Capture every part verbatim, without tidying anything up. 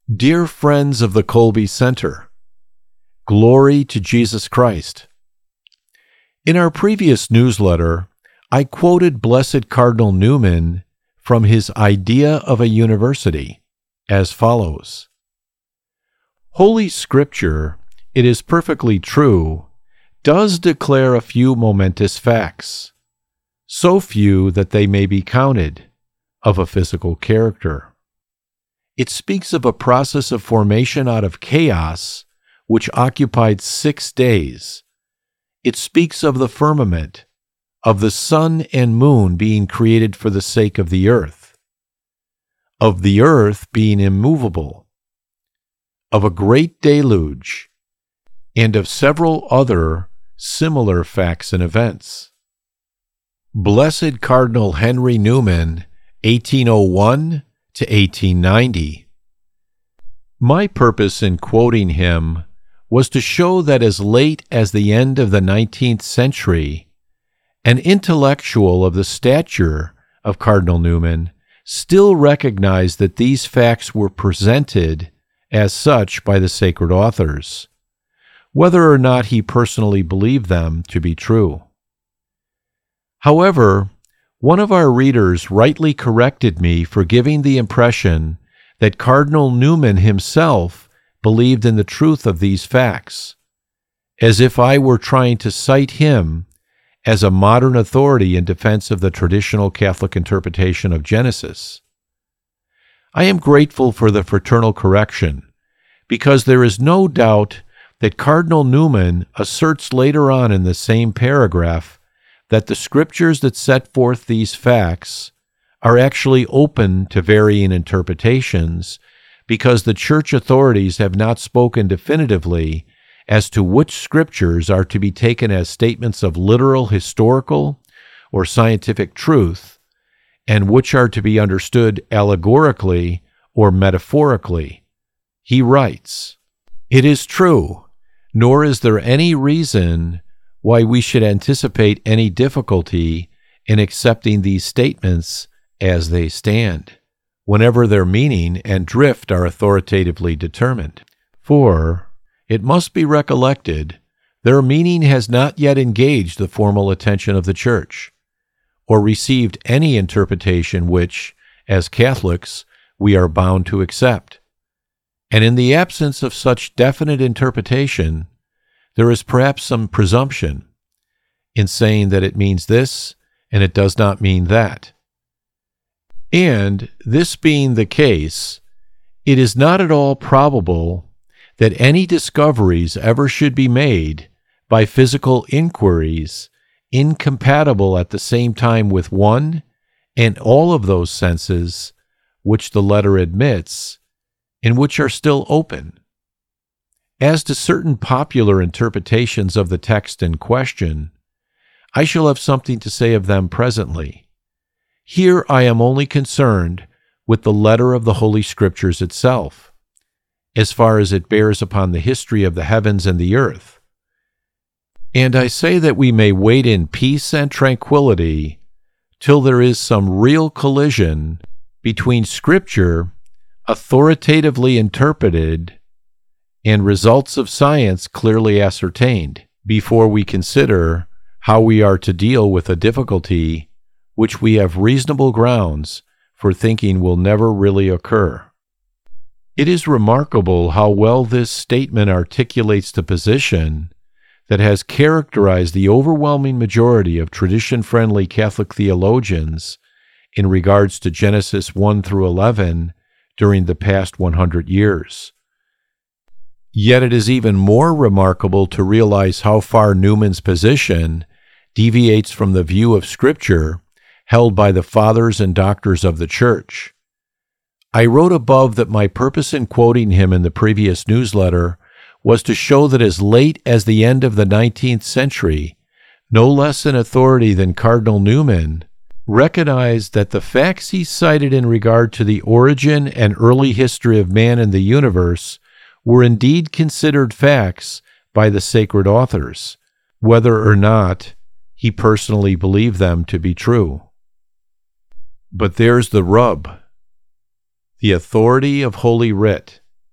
Dear friends of the Colby Center, glory to Jesus Christ. In our previous newsletter, I quoted Blessed Cardinal Newman from his Idea of a University as follows. Holy Scripture, it is perfectly true, does declare a few momentous facts, so few that they may be counted, of a physical character. It speaks of a process of formation out of chaos which occupied six days. It speaks of the firmament, of the sun and moon being created for the sake of the earth, of the earth being immovable, of a great deluge, and of several other similar facts and events. Blessed Cardinal Henry Newman, eighteen oh one to eighteen ninety. My purpose in quoting him was to show that as late as the end of the nineteenth century, an intellectual of the stature of Cardinal Newman still recognized that these facts were presented as such by the sacred authors, whether or not he personally believed them to be true. However, one of our readers rightly corrected me for giving the impression that Cardinal Newman himself believed in the truth of these facts, as if I were trying to cite him as a modern authority in defense of the traditional Catholic interpretation of Genesis. I am grateful for the fraternal correction, because there is no doubt that Cardinal Newman asserts later on in the same paragraph that the scriptures that set forth these facts are actually open to varying interpretations because the church authorities have not spoken definitively as to which scriptures are to be taken as statements of literal historical or scientific truth and which are to be understood allegorically or metaphorically. He writes, "It is true, nor is there any reason why we should anticipate any difficulty in accepting these statements as they stand, whenever their meaning and drift are authoritatively determined. For, it must be recollected, their meaning has not yet engaged the formal attention of the Church, or received any interpretation which, as Catholics, we are bound to accept. And in the absence of such definite interpretation, there is perhaps some presumption in saying that it means this and it does not mean that. And this being the case, it is not at all probable that any discoveries ever should be made by physical inquiries incompatible at the same time with one and all of those senses which the letter admits and which are still open. As to certain popular interpretations of the text in question, I shall have something to say of them presently. Here I am only concerned with the letter of the Holy Scriptures itself, as far as it bears upon the history of the heavens and the earth. And I say that we may wait in peace and tranquility till there is some real collision between Scripture, authoritatively interpreted, and results of science clearly ascertained, before we consider how we are to deal with a difficulty which we have reasonable grounds for thinking will never really occur. It is remarkable how well this statement articulates the position that has characterized the overwhelming majority of tradition-friendly Catholic theologians in regards to Genesis one through eleven during the past one hundred years. Yet it is even more remarkable to realize how far Newman's position deviates from the view of Scripture held by the fathers and doctors of the Church. I wrote above that my purpose in quoting him in the previous newsletter was to show that as late as the end of the nineteenth century, no less an authority than Cardinal Newman recognized that the facts he cited in regard to the origin and early history of man and the universe were indeed considered facts by the sacred authors, whether or not he personally believed them to be true. But there's the rub. The authority of Holy Writ.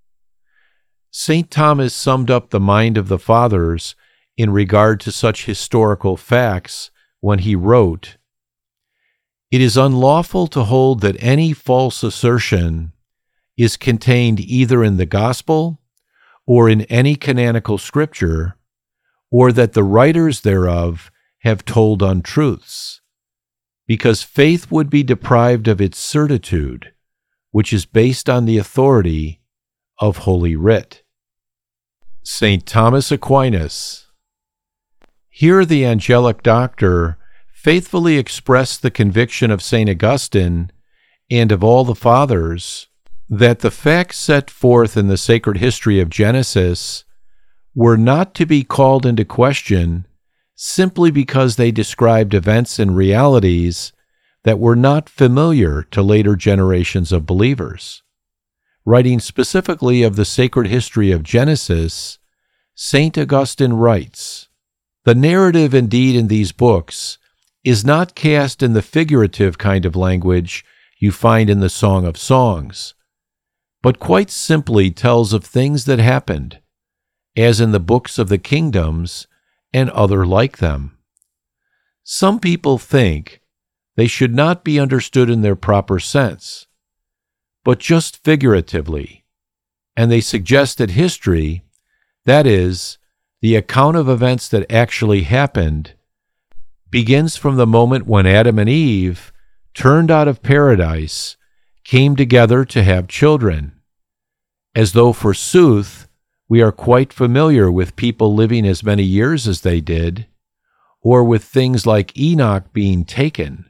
Saint Thomas summed up the mind of the Fathers in regard to such historical facts when he wrote, "It is unlawful to hold that any false assertion is contained either in the Gospel or in any canonical scripture, or that the writers thereof have told untruths, because faith would be deprived of its certitude, which is based on the authority of Holy Writ." Saint Thomas Aquinas. Here the angelic doctor faithfully expressed the conviction of Saint Augustine and of all the Fathers that the facts set forth in the sacred history of Genesis were not to be called into question simply because they described events and realities that were not familiar to later generations of believers. Writing specifically of the sacred history of Genesis, Saint Augustine writes, "The narrative indeed in these books is not cast in the figurative kind of language you find in the Song of Songs, but quite simply tells of things that happened, as in the books of the kingdoms and other like them. Some people think they should not be understood in their proper sense, but just figuratively, and they suggest that history, that is, the account of events that actually happened, begins from the moment when Adam and Eve, turned out of paradise, came together to have children, as though forsooth we are quite familiar with people living as many years as they did, or with things like Enoch being taken,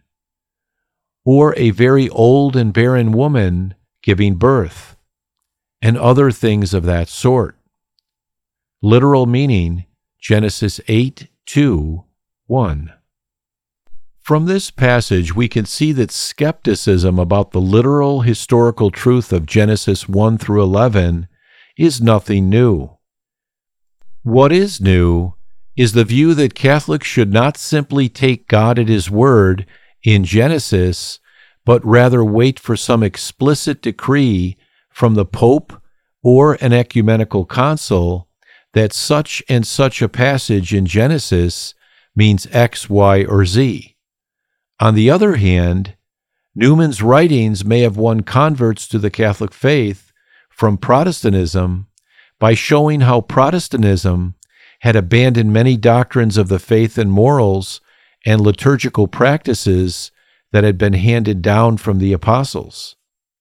or a very old and barren woman giving birth, and other things of that sort." Literal meaning, Genesis eight, two, one. From this passage, we can see that skepticism about the literal historical truth of Genesis one through eleven is nothing new. What is new is the view that Catholics should not simply take God at His word in Genesis, but rather wait for some explicit decree from the Pope or an ecumenical council that such and such a passage in Genesis means X, Y, or Z. On the other hand, Newman's writings may have won converts to the Catholic faith from Protestantism by showing how Protestantism had abandoned many doctrines of the faith and morals and liturgical practices that had been handed down from the apostles.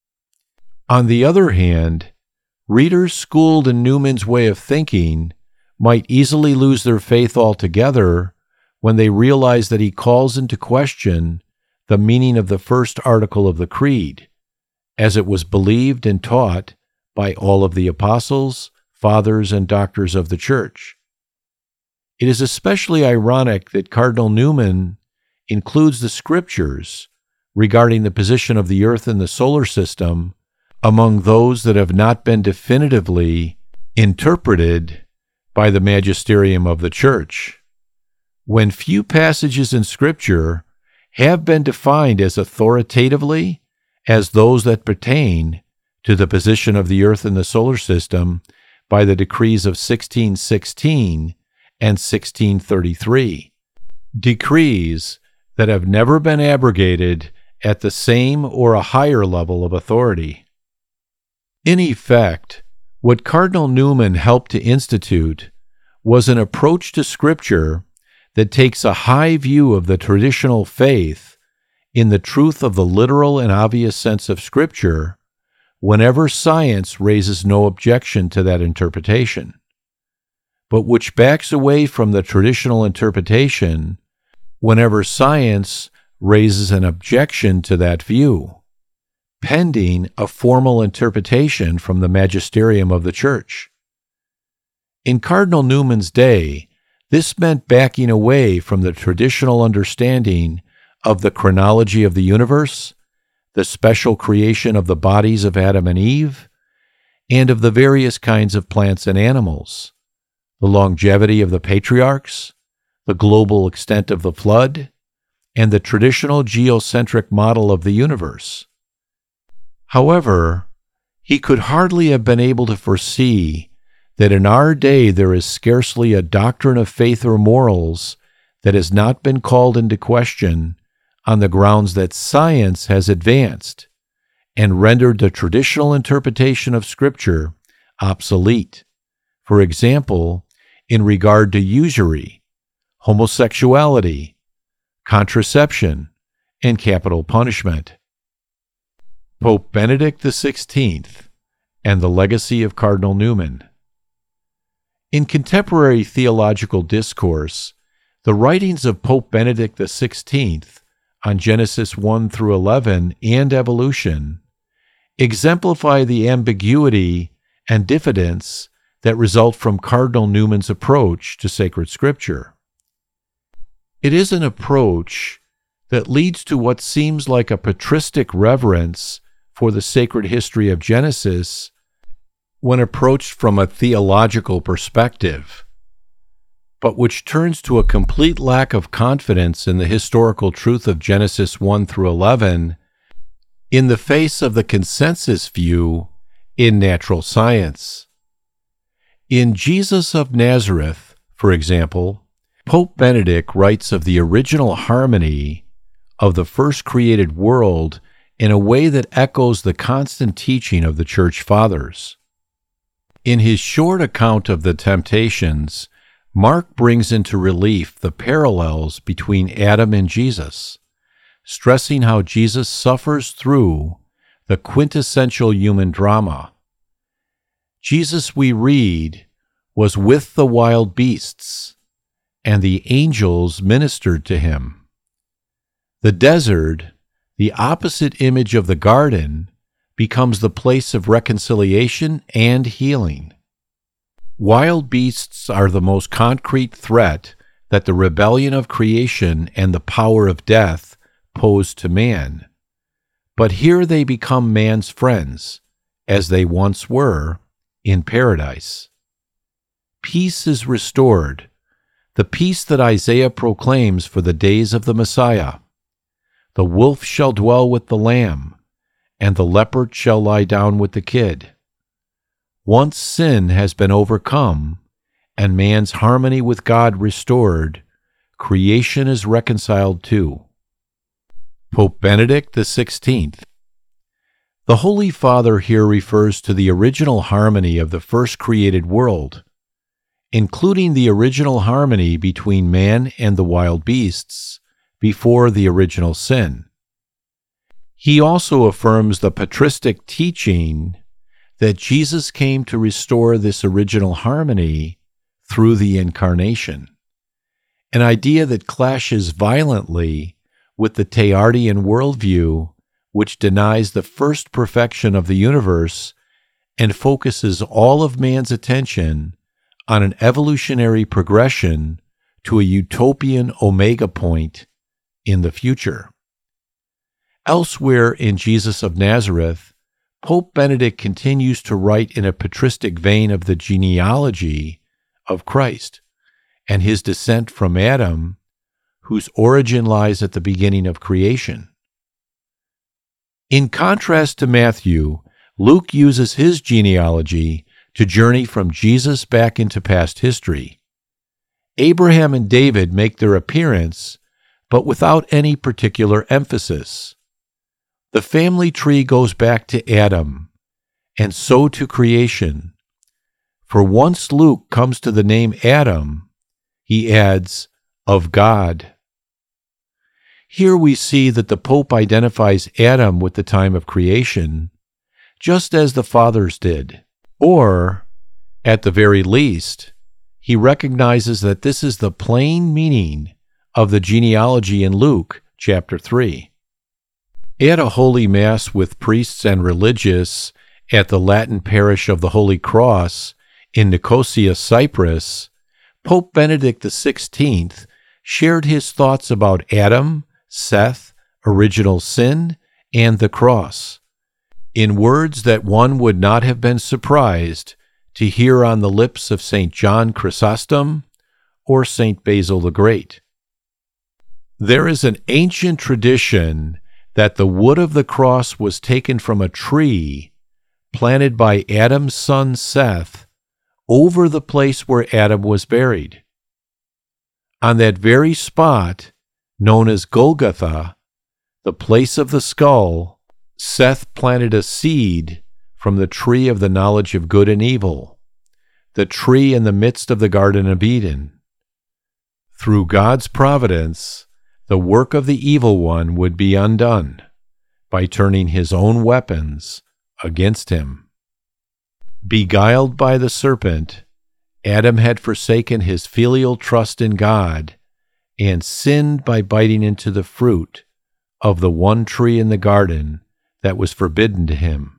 On the other hand, readers schooled in Newman's way of thinking might easily lose their faith altogether when they realize that he calls into question the meaning of the first article of the Creed, as it was believed and taught by all of the apostles, fathers, and doctors of the Church. It is especially ironic that Cardinal Newman includes the scriptures regarding the position of the Earth in the solar system among those that have not been definitively interpreted by the magisterium of the Church, when few passages in Scripture have been defined as authoritatively as those that pertain to the position of the Earth in the solar system by the decrees of sixteen sixteen and sixteen thirty-three, decrees that have never been abrogated at the same or a higher level of authority. In effect, what Cardinal Newman helped to institute was an approach to Scripture that takes a high view of the traditional faith in the truth of the literal and obvious sense of Scripture whenever science raises no objection to that interpretation, but which backs away from the traditional interpretation whenever science raises an objection to that view, pending a formal interpretation from the magisterium of the Church. In Cardinal Newman's day, this meant backing away from the traditional understanding of the chronology of the universe, the special creation of the bodies of Adam and Eve, and of the various kinds of plants and animals, the longevity of the patriarchs, the global extent of the flood, and the traditional geocentric model of the universe. However, he could hardly have been able to foresee that in our day there is scarcely a doctrine of faith or morals that has not been called into question on the grounds that science has advanced and rendered the traditional interpretation of Scripture obsolete. For example, in regard to usury, homosexuality, contraception, and capital punishment. Pope Benedict the sixteenth and the legacy of Cardinal Newman. In contemporary theological discourse, the writings of Pope Benedict the sixteenth on Genesis one through eleven and evolution exemplify the ambiguity and diffidence that result from Cardinal Newman's approach to sacred Scripture. It is an approach that leads to what seems like a patristic reverence for the sacred history of Genesis when approached from a theological perspective, but which turns to a complete lack of confidence in the historical truth of Genesis one through eleven in the face of the consensus view in natural science. In Jesus of Nazareth, for example, Pope Benedict writes of the original harmony of the first created world in a way that echoes the constant teaching of the Church Fathers. In his short account of the temptations, Mark brings into relief the parallels between Adam and Jesus, stressing how Jesus suffers through the quintessential human drama. Jesus, we read, was with the wild beasts, and the angels ministered to him. The desert, the opposite image of the garden, becomes the place of reconciliation and healing. Wild beasts are the most concrete threat that the rebellion of creation and the power of death pose to man. But here they become man's friends, as they once were, in paradise. Peace is restored, the peace that Isaiah proclaims for the days of the Messiah. The wolf shall dwell with the lamb, and the leopard shall lie down with the kid. Once sin has been overcome, and man's harmony with God restored, creation is reconciled too. Pope Benedict the sixteenth. The Holy Father here refers to the original harmony of the first created world, including the original harmony between man and the wild beasts before the original sin. He also affirms the patristic teaching that Jesus came to restore this original harmony through the Incarnation, an idea that clashes violently with the Teilhardian worldview, which denies the first perfection of the universe and focuses all of man's attention on an evolutionary progression to a utopian omega point in the future. Elsewhere in Jesus of Nazareth, Pope Benedict continues to write in a patristic vein of the genealogy of Christ and his descent from Adam, whose origin lies at the beginning of creation. In contrast to Matthew, Luke uses his genealogy to journey from Jesus back into past history. Abraham and David make their appearance, but without any particular emphasis. The family tree goes back to Adam, and so to creation. For once Luke comes to the name Adam, he adds, of God. Here we see that the Pope identifies Adam with the time of creation, just as the fathers did. Or, at the very least, he recognizes that this is the plain meaning of the genealogy in Luke chapter three. At a Holy Mass with priests and religious at the Latin parish of the Holy Cross in Nicosia, Cyprus, Pope Benedict the sixteenth shared his thoughts about Adam, Seth, original sin, and the cross, in words that one would not have been surprised to hear on the lips of Saint John Chrysostom or Saint Basil the Great. There is an ancient tradition that the wood of the cross was taken from a tree planted by Adam's son Seth over the place where Adam was buried. On that very spot, known as Golgotha, the place of the skull, Seth planted a seed from the tree of the knowledge of good and evil, the tree in the midst of the Garden of Eden. Through God's providence, the work of the evil one would be undone by turning his own weapons against him. Beguiled by the serpent, Adam had forsaken his filial trust in God and sinned by biting into the fruit of the one tree in the garden that was forbidden to him.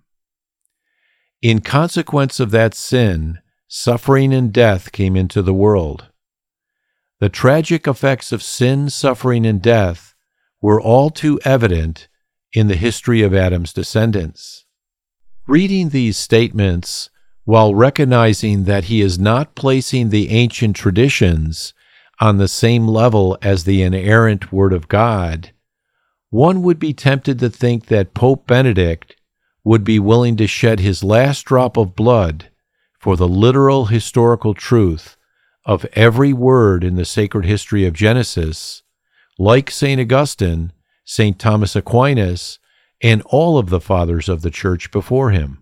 In consequence of that sin, suffering and death came into the world. The tragic effects of sin, suffering, and death were all too evident in the history of Adam's descendants. Reading these statements, while recognizing that he is not placing the ancient traditions on the same level as the inerrant Word of God, one would be tempted to think that Pope Benedict would be willing to shed his last drop of blood for the literal historical truth of every word in the sacred history of Genesis, like Saint Augustine, Saint Thomas Aquinas, and all of the fathers of the Church before him.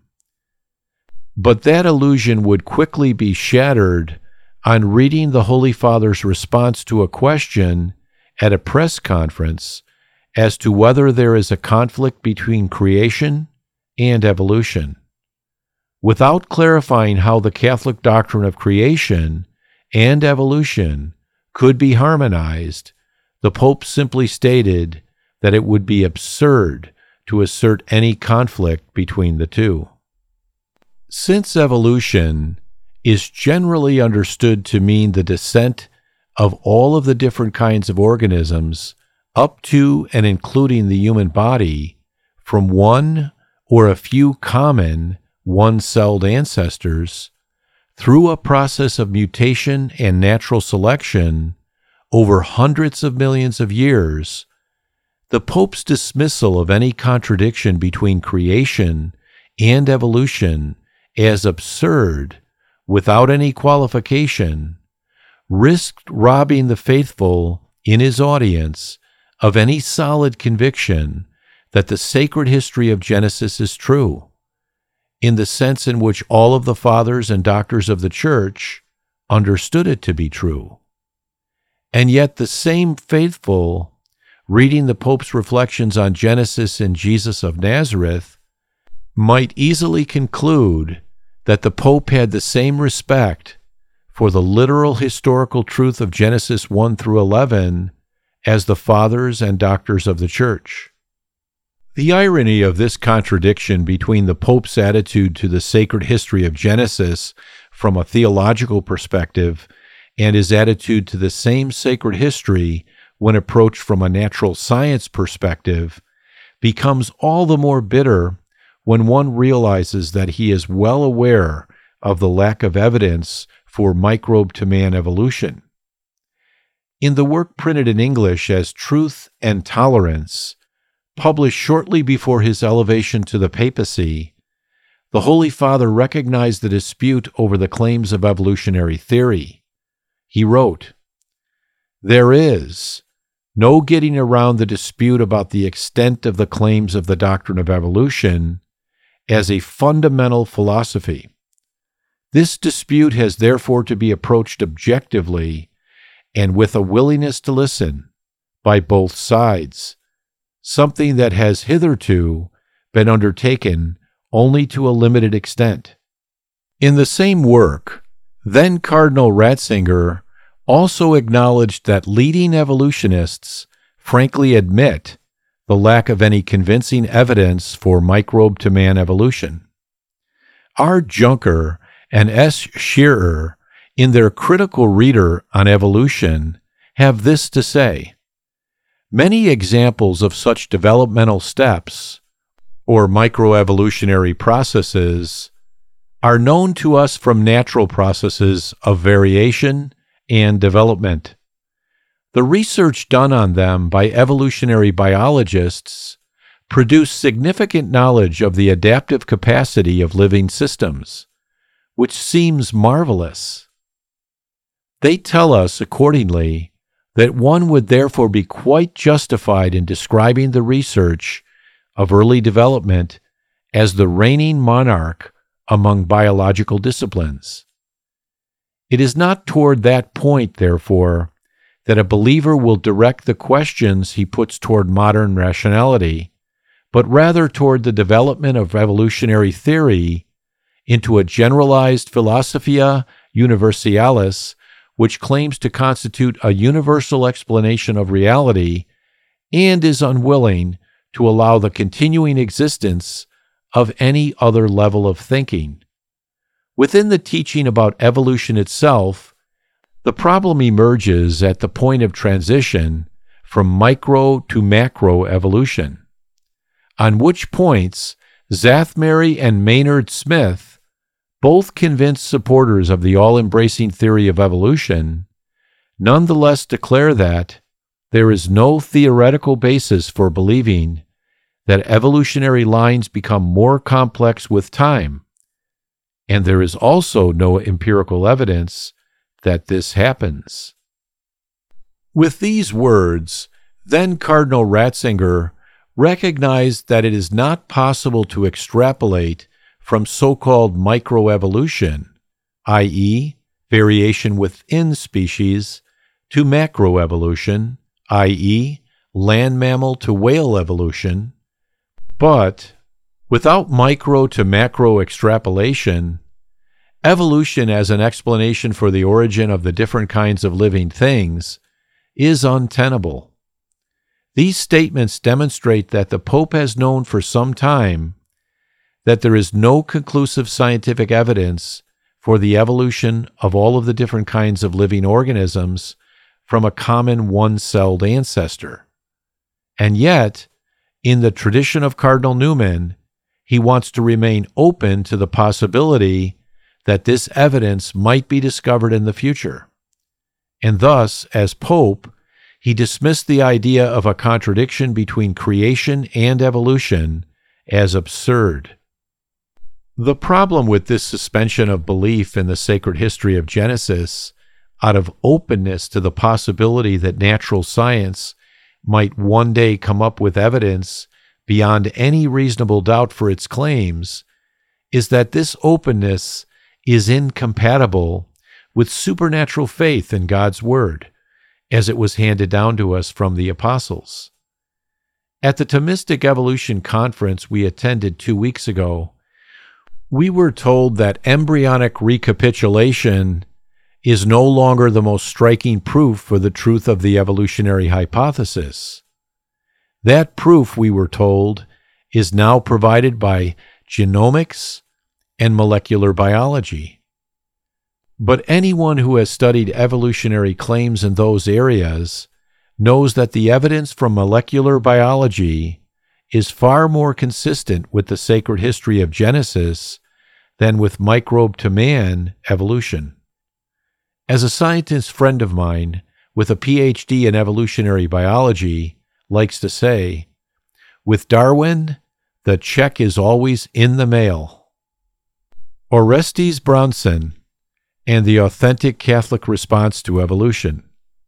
But that illusion would quickly be shattered on reading the Holy Father's response to a question at a press conference as to whether there is a conflict between creation and evolution. Without clarifying how the Catholic doctrine of creation and evolution could be harmonized, the Pope simply stated that it would be absurd to assert any conflict between the two. Since evolution is generally understood to mean the descent of all of the different kinds of organisms up to and including the human body from one or a few common one-celled ancestors through a process of mutation and natural selection over hundreds of millions of years, the Pope's dismissal of any contradiction between creation and evolution as absurd without any qualification risked robbing the faithful in his audience of any solid conviction that the sacred history of Genesis is true, in the sense in which all of the fathers and doctors of the Church understood it to be true. And yet the same faithful, reading the Pope's reflections on Genesis and Jesus of Nazareth, might easily conclude that the Pope had the same respect for the literal historical truth of Genesis one through eleven as the fathers and doctors of the Church. The irony of this contradiction between the Pope's attitude to the sacred history of Genesis from a theological perspective and his attitude to the same sacred history when approached from a natural science perspective becomes all the more bitter when one realizes that he is well aware of the lack of evidence for microbe-to-man evolution. In the work printed in English as Truth and Tolerance, published shortly before his elevation to the papacy, the Holy Father recognized the dispute over the claims of evolutionary theory. He wrote, "There is no getting around the dispute about the extent of the claims of the doctrine of evolution as a fundamental philosophy. This dispute has therefore to be approached objectively and with a willingness to listen by both sides, something that has hitherto been undertaken only to a limited extent." In the same work, then Cardinal Ratzinger also acknowledged that leading evolutionists frankly admit the lack of any convincing evidence for microbe-to-man evolution. R. Junker and S. Shearer, in their critical reader on evolution, have this to say: "Many examples of such developmental steps, or microevolutionary processes, are known to us from natural processes of variation and development. The research done on them by evolutionary biologists produced significant knowledge of the adaptive capacity of living systems, which seems marvelous. They tell us, accordingly, that one would therefore be quite justified in describing the research of early development as the reigning monarch among biological disciplines. It is not toward that point, therefore, that a believer will direct the questions he puts toward modern rationality, but rather toward the development of evolutionary theory into a generalized Philosophia Universalis, which claims to constitute a universal explanation of reality and is unwilling to allow the continuing existence of any other level of thinking. Within the teaching about evolution itself, the problem emerges at the point of transition from micro to macro evolution, on which points Zathmary and Maynard Smith, both convinced supporters of the all-embracing theory of evolution, nonetheless declare that there is no theoretical basis for believing that evolutionary lines become more complex with time, and there is also no empirical evidence that this happens. With these words, then Cardinal Ratzinger recognized that it is not possible to extrapolate from so-called microevolution, that is, variation within species, to macroevolution, that is, land mammal to whale evolution, but without micro to macro extrapolation, evolution as an explanation for the origin of the different kinds of living things is untenable. These statements demonstrate that the Pope has known for some time that there is no conclusive scientific evidence for the evolution of all of the different kinds of living organisms from a common one-celled ancestor. And yet, in the tradition of Cardinal Newman, he wants to remain open to the possibility that this evidence might be discovered in the future. And thus, as Pope, he dismissed the idea of a contradiction between creation and evolution as absurd. The problem with this suspension of belief in the sacred history of Genesis, out of openness to the possibility that natural science might one day come up with evidence beyond any reasonable doubt for its claims, is that this openness is incompatible with supernatural faith in God's Word, as it was handed down to us from the apostles. At the Thomistic Evolution Conference we attended two weeks ago, we were told that embryonic recapitulation is no longer the most striking proof for the truth of the evolutionary hypothesis. That proof, we were told, is now provided by genomics and molecular biology. But anyone who has studied evolutionary claims in those areas knows that the evidence from molecular biology is far more consistent with the sacred history of Genesis than with microbe-to-man evolution. As a scientist friend of mine with a P H D in evolutionary biology likes to say, with Darwin, the check is always in the mail. Orestes Brownson and the Authentic Catholic Response to Evolution.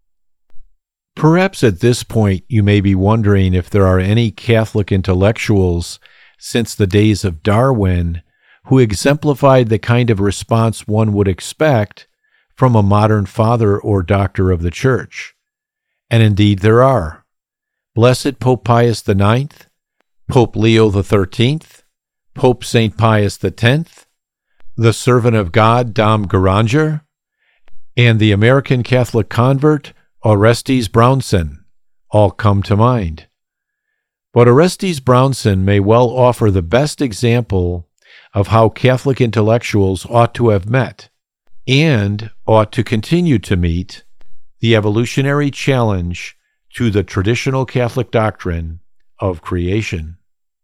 Perhaps at this point you may be wondering if there are any Catholic intellectuals since the days of Darwin who exemplified the kind of response one would expect from a modern father or doctor of the Church. And indeed there are. Blessed Pope Pius the Ninth, Pope Leo the Thirteenth, Pope Saint Pius the Tenth, the servant of God Dom Guéranger, and the American Catholic convert Orestes Brownson all come to mind. But Orestes Brownson may well offer the best example of how Catholic intellectuals ought to have met, and ought to continue to meet, the evolutionary challenge to the traditional Catholic doctrine of creation.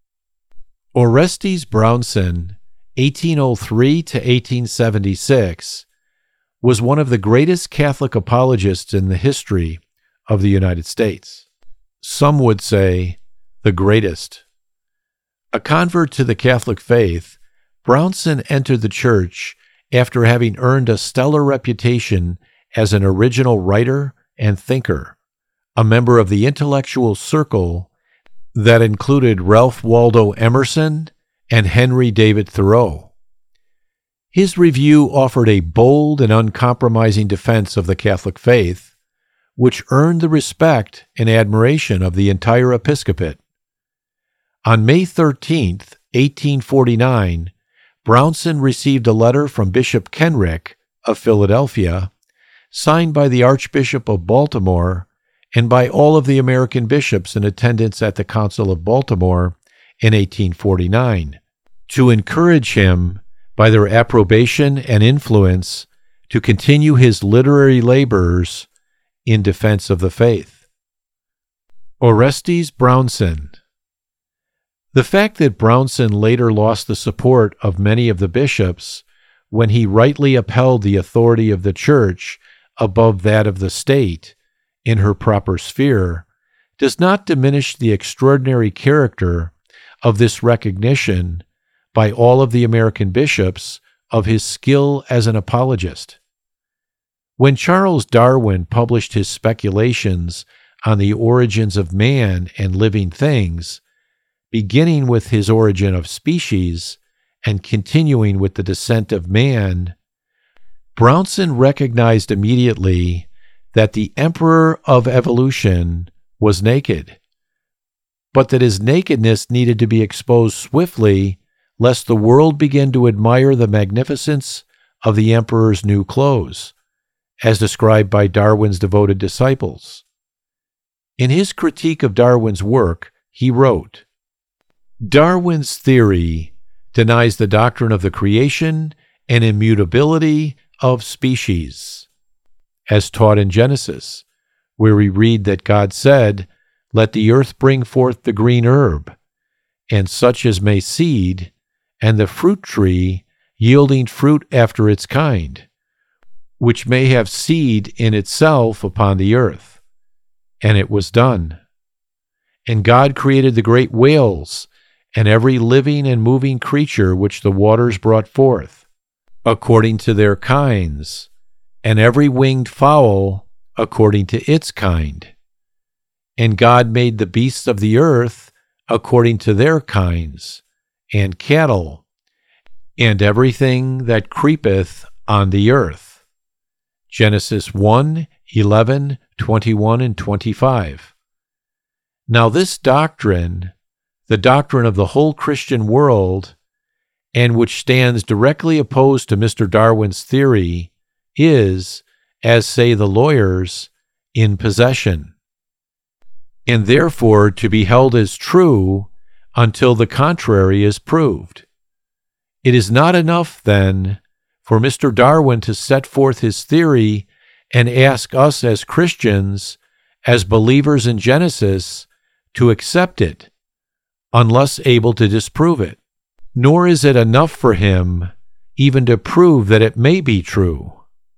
Orestes Brownson, eighteen oh three to eighteen seventy-six, was one of the greatest Catholic apologists in the history of the United States. Some would say the greatest. A convert to the Catholic faith, Brownson entered the Church after having earned a stellar reputation as an original writer and thinker, a member of the intellectual circle that included Ralph Waldo Emerson and Henry David Thoreau. His review offered a bold and uncompromising defense of the Catholic faith, which earned the respect and admiration of the entire episcopate. On May thirteenth, eighteen forty-nine, Brownson received a letter from Bishop Kenrick of Philadelphia, signed by the Archbishop of Baltimore and by all of the American bishops in attendance at the Council of Baltimore in eighteen forty-nine, to encourage him by their approbation and influence to continue his literary labors in defense of the faith. Orestes Brownson. The fact that Brownson later lost the support of many of the bishops when he rightly upheld the authority of the Church above that of the state in her proper sphere does not diminish the extraordinary character of this recognition by all of the American bishops of his skill as an apologist. When Charles Darwin published his speculations on the origins of man and living things, beginning with his origin of species and continuing with the descent of man, Brownson recognized immediately that the emperor of evolution was naked, but that his nakedness needed to be exposed swiftly lest the world begin to admire the magnificence of the emperor's new clothes, as described by Darwin's devoted disciples. In his critique of Darwin's work, he wrote, "Darwin's theory denies the doctrine of the creation and immutability of species, as taught in Genesis, where we read that God said, 'Let the earth bring forth the green herb, and such as may seed, and the fruit tree yielding fruit after its kind, which may have seed in itself upon the earth.' And it was done. And God created the great whales and every living and moving creature which the waters brought forth, according to their kinds, and every winged fowl according to its kind. And God made the beasts of the earth according to their kinds, and cattle, and everything that creepeth on the earth." Genesis one, eleven, twenty-one, and twenty-five. Now this doctrine, the doctrine of the whole Christian world, and which stands directly opposed to Mister Darwin's theory, is, as say the lawyers, in possession, and therefore to be held as true until the contrary is proved. It is not enough, then, for Mister Darwin to set forth his theory and ask us as Christians, as believers in Genesis, to accept it, unless able to disprove it. Nor is it enough for him even to prove that it may be true.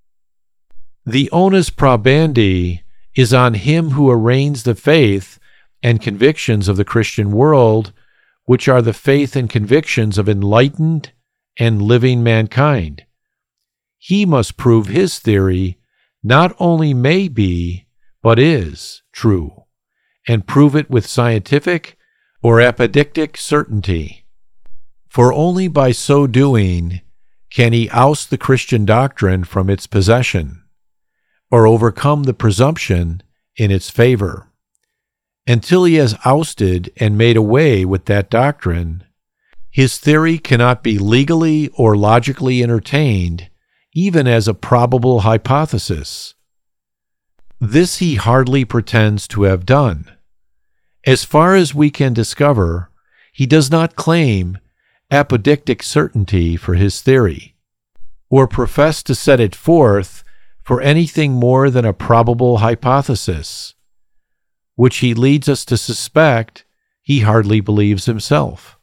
The onus probandi is on him who arraigns the faith and convictions of the Christian world, which are the faith and convictions of enlightened and living mankind. He must prove his theory not only may be, but is true, and prove it with scientific or apodictic certainty. For only by so doing can he oust the Christian doctrine from its possession, or overcome the presumption in its favor. Until he has ousted and made away with that doctrine, his theory cannot be legally or logically entertained, even as a probable hypothesis. This he hardly pretends to have done. As far as we can discover, he does not claim apodictic certainty for his theory, or profess to set it forth for anything more than a probable hypothesis, which he leads us to suspect he hardly believes himself.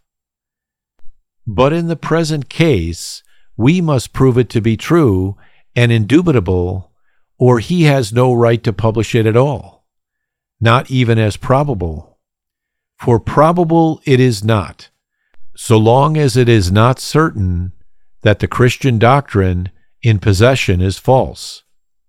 But in the present case, we must prove it to be true and indubitable, or he has no right to publish it at all, not even as probable. For probable it is not, so long as it is not certain that the Christian doctrine in possession is false.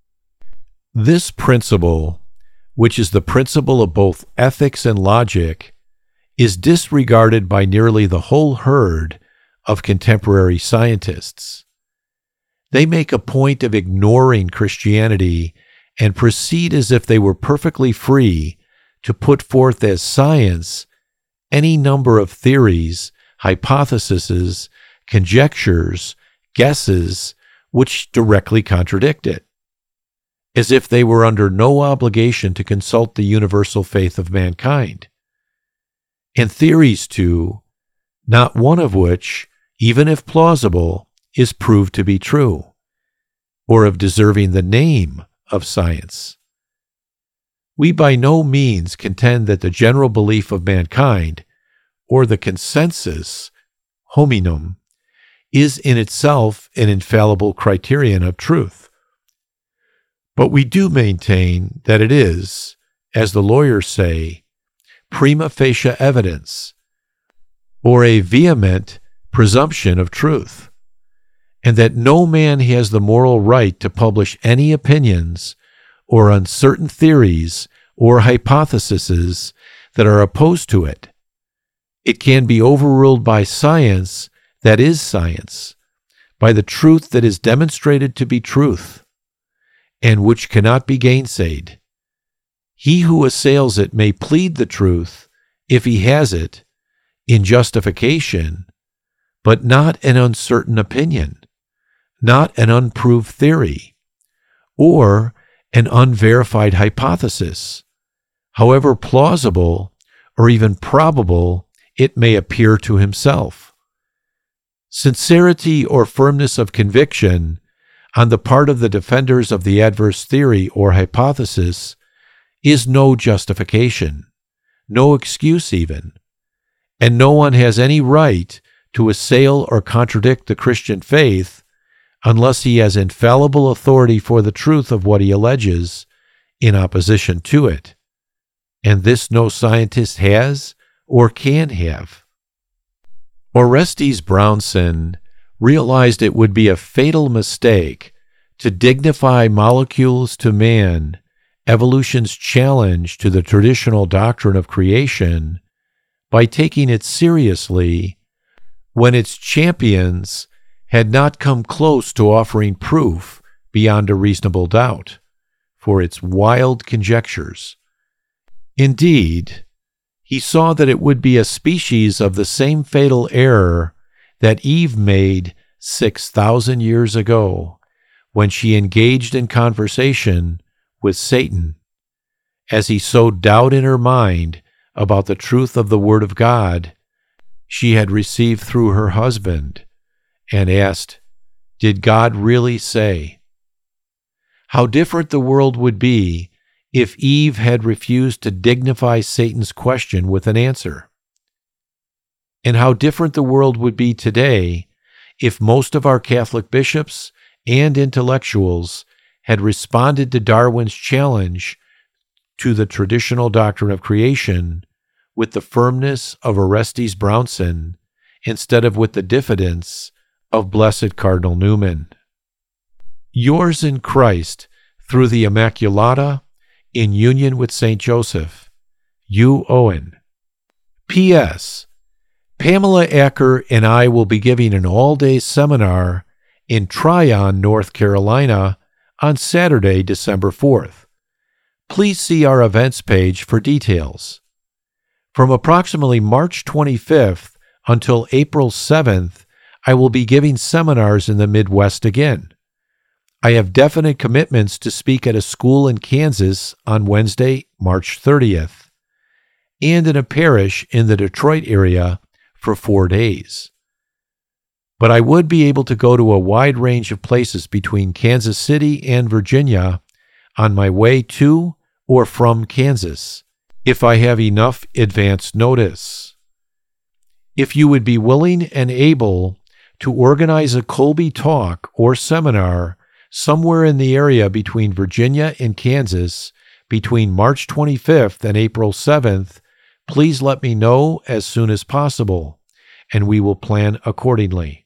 This principle, which is the principle of both ethics and logic, is disregarded by nearly the whole herd of contemporary scientists. They make a point of ignoring Christianity and proceed as if they were perfectly free to put forth as science any number of theories, hypotheses, conjectures, guesses, which directly contradict it, as if they were under no obligation to consult the universal faith of mankind. And theories, too, not one of which, even if plausible, is proved to be true, or of deserving the name of science. We by no means contend that the general belief of mankind, or the consensus hominum, is in itself an infallible criterion of truth. But we do maintain that it is, as the lawyers say, prima facie evidence, or a vehement presumption of truth, and that no man has the moral right to publish any opinions or uncertain theories or hypotheses that are opposed to it. It can be overruled by science that is science, by the truth that is demonstrated to be truth, and which cannot be gainsaid. He who assails it may plead the truth, if he has it, in justification, but not an uncertain opinion, not an unproved theory, or an unverified hypothesis, however plausible or even probable it may appear to himself. Sincerity or firmness of conviction on the part of the defenders of the adverse theory or hypothesis is no justification, no excuse even, and no one has any right to assail or contradict the Christian faith unless he has infallible authority for the truth of what he alleges in opposition to it. And this no scientist has or can have. Orestes Brownson realized it would be a fatal mistake to dignify molecules to man, evolution's challenge to the traditional doctrine of creation, by taking it seriously when its champions had not come close to offering proof beyond a reasonable doubt for its wild conjectures. Indeed, he saw that it would be a species of the same fatal error that Eve made six thousand years ago when she engaged in conversation with Satan, as he sowed doubt in her mind about the truth of the Word of God she had received through her husband, and asked, "Did God really say?" How different the world would be if Eve had refused to dignify Satan's question with an answer. And how different the world would be today if most of our Catholic bishops and intellectuals had responded to Darwin's challenge to the traditional doctrine of creation with the firmness of Orestes Brownson instead of with the diffidence of Blessed Cardinal Newman. Yours in Christ, through the Immaculata, in union with Saint Joseph, Hugh Owen. P S. Pamela Acker and I will be giving an all-day seminar in Tryon, North Carolina, on Saturday, December fourth. Please see our events page for details. From approximately March twenty-fifth until April seventh, I will be giving seminars in the Midwest again. I have definite commitments to speak at a school in Kansas on Wednesday, March thirtieth, and in a parish in the Detroit area for four days. But I would be able to go to a wide range of places between Kansas City and Virginia on my way to or from Kansas, if I have enough advance notice. If you would be willing and able to organize a Kolbe talk or seminar somewhere in the area between Virginia and Kansas between March twenty-fifth and April seventh, please let me know as soon as possible, and we will plan accordingly.